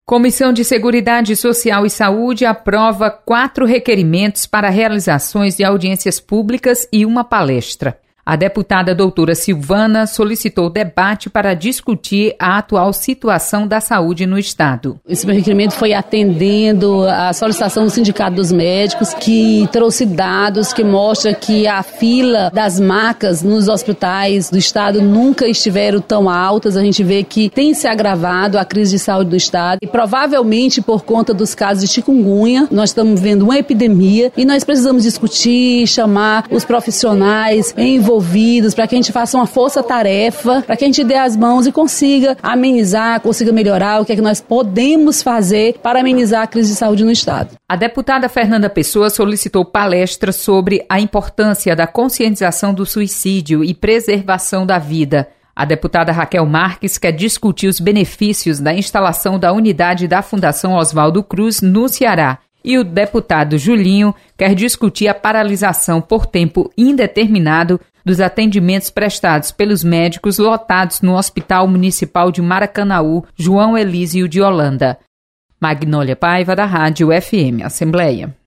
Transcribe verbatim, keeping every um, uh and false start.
Comissão de Seguridade Social e Saúde aprova quatro requerimentos para realizações de audiências públicas e uma palestra. A deputada doutora Silvana solicitou debate para discutir a atual situação da saúde no Estado. Esse meu requerimento foi atendendo a solicitação do Sindicato dos Médicos, que trouxe dados que mostram que a fila das macas nos hospitais do Estado nunca estiveram tão altas. A gente vê que tem se agravado a crise de saúde do Estado e provavelmente por conta dos casos de chikungunya, nós estamos vendo uma epidemia e nós precisamos discutir, chamar os profissionais envolvidos para que a gente faça uma força-tarefa, para que a gente dê as mãos e consiga amenizar, consiga melhorar o que é que nós podemos fazer para amenizar a crise de saúde no Estado. A deputada Fernanda Pessoa solicitou palestra sobre a importância da conscientização do suicídio e preservação da vida. A deputada Raquel Marques quer discutir os benefícios da instalação da unidade da Fundação Oswaldo Cruz no Ceará. E o deputado Julinho quer discutir a paralisação por tempo indeterminado dos atendimentos prestados pelos médicos lotados no Hospital Municipal de Maracanaú, João Elísio de Holanda. Magnólia Paiva, da Rádio F M Assembleia.